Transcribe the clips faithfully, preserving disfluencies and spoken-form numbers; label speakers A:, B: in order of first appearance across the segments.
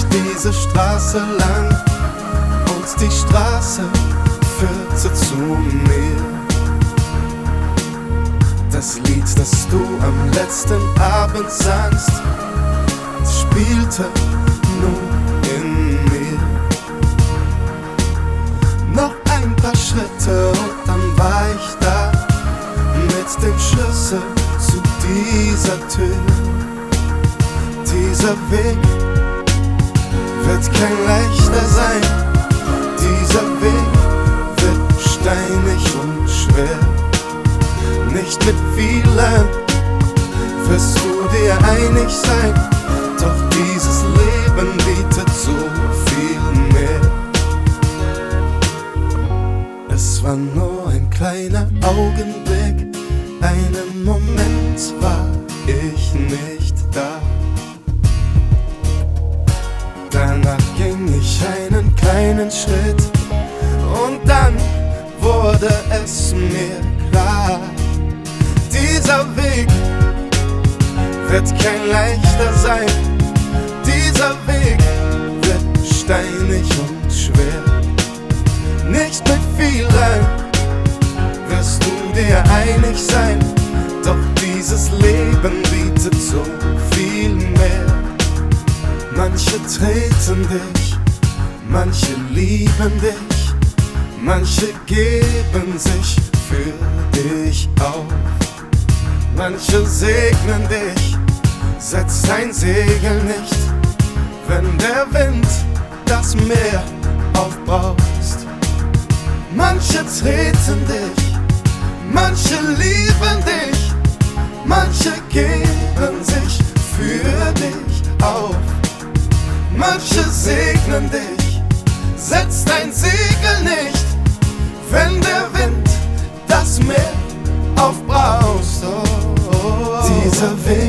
A: diese Straße lang und die Straße führte zu mir. Das Lied, das du am letzten Abend sangst, spielte nur in mir. Noch ein paar Schritte und dann war ich da, mit dem Schlüssel zu dieser Tür. Dieser Weg wird kein leichter sein, dieser Weg wird steinig und schwer. Nicht mit vielen wirst du dir einig sein, doch dieses Leben bietet so viel mehr. Es war nur ein kleiner Augenblick, einen Moment war ich nicht da. Danach ging ich einen kleinen Schritt und dann wurde es mir klar. Dieser Weg wird kein leichter sein, dieser Weg wird steinig und schwer. Nicht mit vielen wirst du dir einig sein, doch dieses Leben bietet so viel mehr. Manche treten dich, manche lieben dich, manche geben sich für dich auf. Manche segnen dich, setz dein Segel nicht, wenn der Wind das Meer aufbraust. Manche treten dich, manche lieben dich, manche geben sich für dich auf. Manche segnen dich, setz dein Segel nicht, wenn der Wind das Meer aufbraust. Oh, oh, oh. Dieser Weg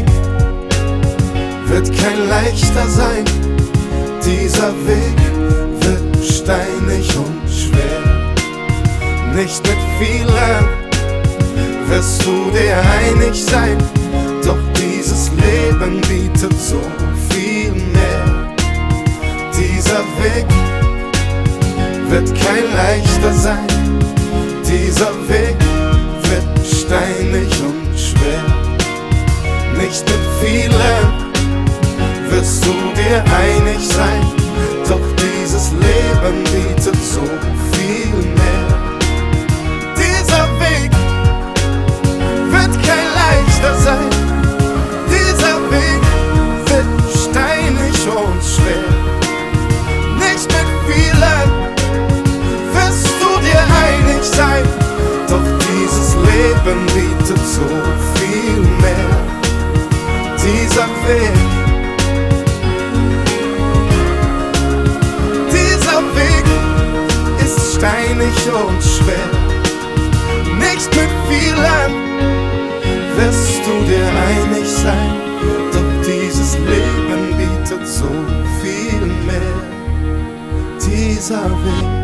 A: wird kein leichter sein, dieser Weg wird steinig und schwer. Nicht mit vielen wirst du dir einig sein, doch dieses Leben bietet so viel mehr. Dieser Weg wird kein leichter sein, dieser Weg wird steinig und schwer. Nicht mit vielen wirst du dir einig sein, doch dieses Leben bietet so viel mehr. Dieser Weg wird kein leichter sein, dieser Weg wird steinig und schwer. Nicht mit vielen wirst du dir einig sein, doch dieses Leben bietet so viel mehr. Dieser Weg, dieser Weg ist steinig und schwer. Nicht mit vielen wirst du dir einig sein, doch dieses Leben bietet so viel mehr. Dieser Weg.